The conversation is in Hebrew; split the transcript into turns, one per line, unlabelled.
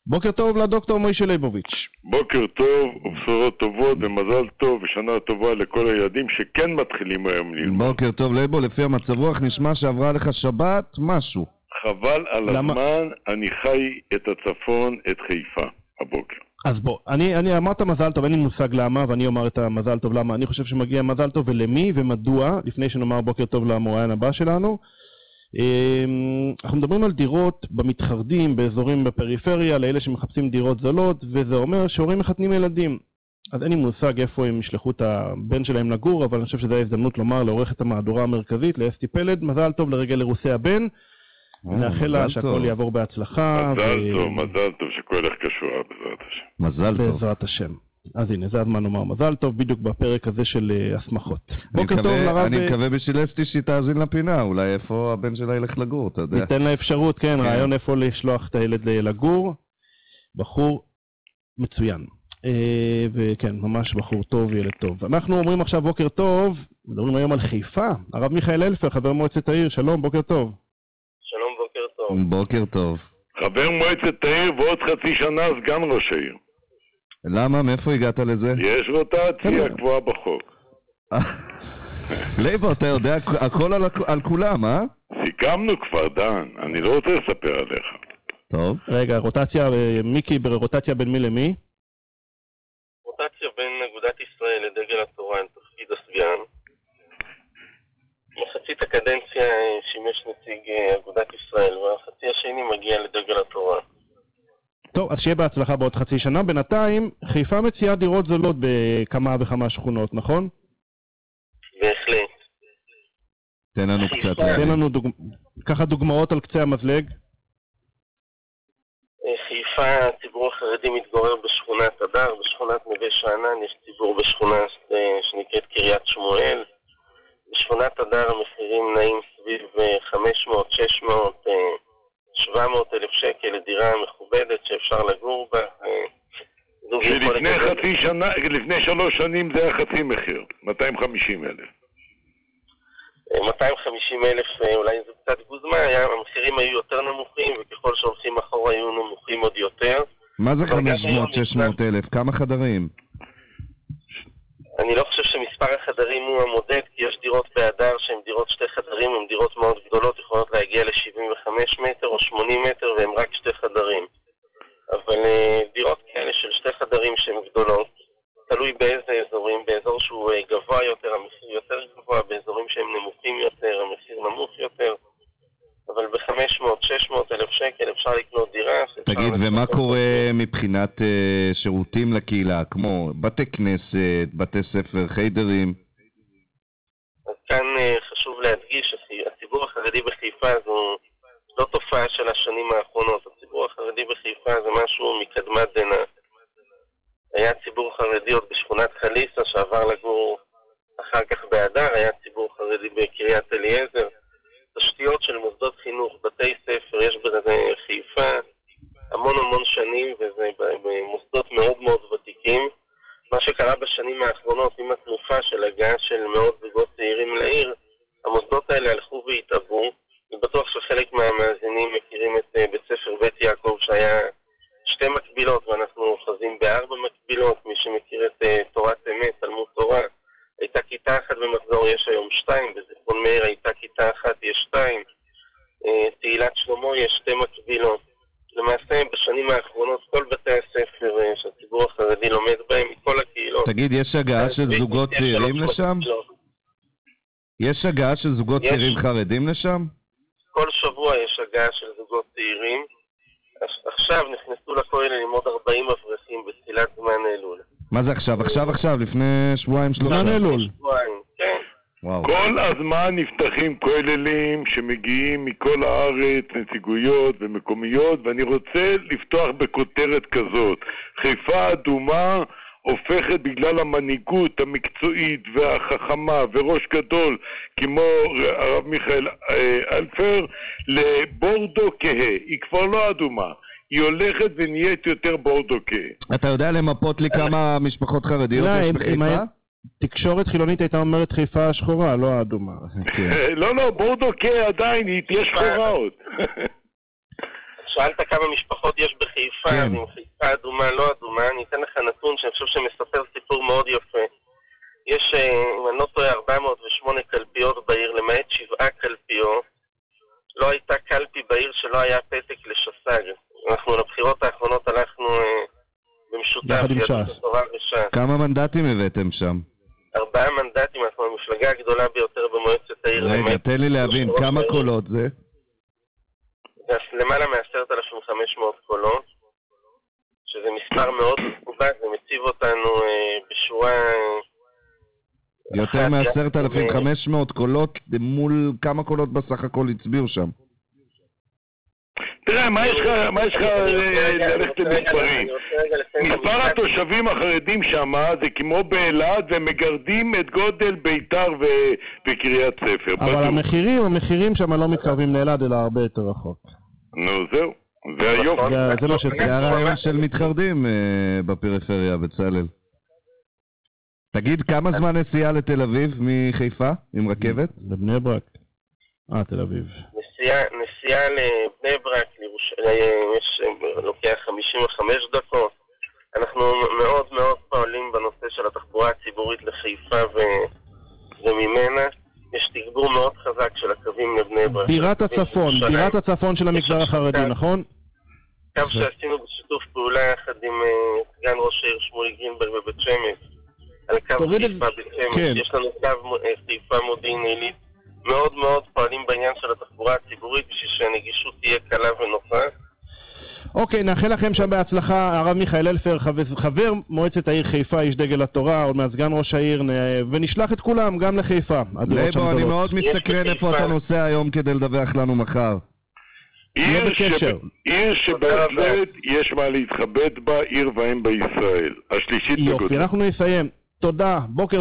בוקר טוב לדוקטור מוישה ליבוביץ'.
בוקר טוב ובשורות טובות ומזל טוב ושנה טובה לכל הילדים שכן מתחילים היום ללמוד.
בוקר טוב ליבו, לפי המצב רוח נשמע שעברה לך שבת משהו.
חבל על הזמן, אני חי את הצפון, את חיפה הבוקר.
אז בוא, אני אמרת מזל טוב, אין לי מושג למה, ואני אומר את המזל טוב למה. אני חושב שמגיע מזל טוב ולמי ומדוע, לפני שנאמר בוקר טוב למוראיין הבא שלנו. אנחנו מדברים על דירות במתחרדים, באזורים בפריפריה, לאלה שמחפשים דירות זולות, וזה אומר שהורים מחתנים ילדים. אז אין לי מושג איפה הם ישלחו את הבן שלהם לגור, אבל אני חושב שזו ההזדמנות לומר לעורכת המהדורה המרכזית, לאסתי פלד, מזל טוב לרגל אירוסי הבן. נאחל לה שהכל יעבור בהצלחה.
מזל טוב שכל הולך כשורה בעזרת השם.
מזל טוב.
בעזרת השם. אז הנה, זה הזמן לומר מזל טוב, בדיוק בפרק הזה של הסמכות. בוקר טוב לרב.
אני מקווה בשביל אסתי שהיא תאזין לפינה, אולי איפה הבן שלה ילך לגור, אתה יודע.
ניתן לה אפשרות, כן, רעיון איפה לשלוח את הילד לגור. בחור מצוין. וכן, ממש בחור טוב, ילד טוב. אנחנו אומרים עכשיו בוקר טוב, מדברים היום על חיפה. הרב מיכאל אלפר, חבר מועצת העיר, שלום, בוקר טוב.
שלום, בוקר טוב.
בוקר טוב.
חבר מועצת העיר ועוד חצי שנה סגן ראש העיר.
למה? מאיפה הגעת לזה?
יש רוטציה קבועה בחוק.
ליבו, אתה יודע הכל על כולם, אה?
סיכמנו כבר, דן. אני לא רוצה לספר עליך.
טוב.
רגע, רוטציה, מיקי, רוטציה בין מי למי?
רוטציה בין אגודת ישראל לדגל התורה עם תפקיד הסגן. מחצית הקדנציה שימש נציג אגודת ישראל, והחצי השני מגיע לדגל התורה.
טוב, אז שיהיה בהצלחה בעוד חצי שנה. בינתיים, חיפה מציעה דירות זולות בכמה וכמה שכונות, נכון?
בהחלט.
תן לנו קצת.
תן לנו ככה דוגמאות על קצה המזלג.
חיפה, הציבור החרדי מתגורר בשכונת הדר, בשכונת נווה שאנן, יש ציבור בשכונה שנקראת קריית שמואל. בשכונת הדר המחירים נעים סביב 500, 600, 700 אלף שקל לדירה מכובדת שאפשר לגור בה.
שלפני חצי שנה, לפני 3 שנים זה היה חצי מחיר, 250 אלף.
250 אלף אולי זה קצת גוזמה, המחירים היו יותר נמוכים וככל שהולכים אחורה היו נמוכים עוד יותר.
מה זה 500-600 אלף? כמה חדרים?
אני לא חושב שמספר החדרים הוא המודד, כי יש דירות בהדר שהן דירות 2 חדרים, הן דירות מאוד גדולות, יכולות להגיע ל-75 מטר או 80 מטר והן רק 2 חדרים. אבל דירות כאלה של 2 חדרים שהן גדולות, תלוי באיזה אזורים, באזור שהוא גבוה יותר, המחיר יותר גבוה, באזורים שהם נמוכים יותר, המחיר נמוך יותר, אבל ב-500-600 אלף שקל אפשר לקנות דירה.
תגיד, ומה קורה מבחינת שירותים לקהילה, כמו בתי כנסת, בתי ספר, חיידרים?
אז כאן חשוב להדגיש שהציבור החרדי בחיפה זו לא תופעה של השנים האחרונות. הציבור החרדי בחיפה זה משהו מקדמת דנא. היה ציבור חרדי עוד בשכונת חליסה שעבר לגור אחר כך בהדר, היה ציבור חרדי בקריית אליעזר. תשתיות של מוסדות חינוך, בתי ספר, יש בחיפה המון שנים, וזה במוסדות מאוד מאוד ותיקים. מה שקרה בשנים האחרונות עם התנופה של הגעה של מאות זוגות צעירים לעיר, המוסדות האלה הלכו והתעברו. אני בטוח שחלק מהמאזינים מכירים את בית ספר בית יעקב שהיה 2 מקבילות ואנחנו אוחזים ב4 מקבילות. מי שמכיר את תורת אמת, תלמוד תורה, הייתה כיתה 1 במחזור, יש היום 2, בזיכרון מאיר הייתה כיתה 1, יש 2, תהילת שלמה יש 2 מקבילות. למעשה בשנים האחרונות כל בתי הספר שהציבור החרדי לומד בהם מכל הקהילות.
תגיד, יש הגעה של זוגות צעירים לשם? יש הגעה של זוגות צעירים חרדים לשם? כל
שבוע יש הגעה של זוגות צעירים. עכשיו נכנסו לכולל עם עוד 40 אברכים בתחילת זמן אלול.
מה זה עכשיו? עכשיו, לפני 2-3 זמן אלול.
כן.
כל הזמן נפתחים כוללים שמגיעים מכל הארץ, נציגויות ומקומיות, ואני רוצה לפתוח בכותרת כזאת. חיפה אדומה הופכת בגלל המנהיגות המקצועית והחכמה וראש גדול כמו הרב מיכאל אלפר לבורדו כהה. היא כבר לא אדומה, היא הולכת ונהיית יותר בורדו כהה.
אתה יודע למפות לי כמה משפחות חרדיות יש בחיפה?
תקשורת חילונית הייתה אומרת חיפה השחורה, לא האדומה.
לא, בורדו כהה עדיין, היא תהיה שחורה עוד.
שאלת כמה משפחות יש בחיפה,
כן.
אם חיפה אדומה, לא אדומה, אני אתן לך נתון שאני חושב שמספר סיפור מאוד יפה. יש, אם אני לא טועה, 408 קלפיות בעיר, למעט 7 קלפיות. לא הייתה קלפי בעיר שלא היה פתק לשס"ג. אנחנו לבחירות האחרונות הלכנו במשותף.
יחד עם ש"ס.
כמה
מנדטים הבאתם שם?
4 מנדטים, אנחנו המפלגה הגדולה ביותר במועצת העיר.
רגע, תן לי להבין, כמה קולות זה?
זה למעלה מ10,500 קולות, שזה מספר מאוד מכובד, זה מציב אותנו בשורה...
יותר מ10,500 קולות, מול כמה קולות בסך הכל הצביעו שם?
תראה, מה יש לך ללכת למספרים? מספר התושבים החרדים שם זה כמו באלעד, ומגרדים את גודל ביתר וקריית ספר.
אבל המחירים שם לא מתקרבים לאלעד, אלא הרבה יותר רחוק.
נו, זהו. זה היופי.
זה מה שצריך.
זה הרעיון של מתחרדים בפריפריה, בצלאל. תגיד, כמה זמן נסיעה לתל אביב מחיפה עם רכבת?
לבני ברק. תל אביב.
נסיעה לבני ברק, לוקח 55 דקות. אנחנו מאוד מאוד פועלים בנושא של התחבורה הציבורית לחיפה וממנה. יש תגבור מאוד חזק של הקווים לבני ברק.
בירת הצפון של המגזר החרדי, נכון?
קו שעשינו בשיתוף פעולה יחד עם סגן ראש העיר שמולי גרינברג בבית שמש. על קו חיפה בית שמש. יש לנו קו חיפה מודיעין עילית. מאוד מאוד פועלים בעניין של התחבורה הציבורית בשביל שהנגישות תהיה קלה ונוחה.
אוקיי, נאחל לכם שם בהצלחה. הרב מיכאל אלפר, חבר מועצת העיר חיפה, איש דגל התורה, עוד מעט סגן ראש העיר, ונשלח את כולם גם לחיפה.
ליבו, אני מאוד מסתקרן איפה אתה נוסע היום כדי לדווח לנו מחר.
עיר שבהחלט יש מה להתכבד בה, עיר ואם בישראל. השלישית בגודל.
יופי, אנחנו נסיים. תודה, בוקר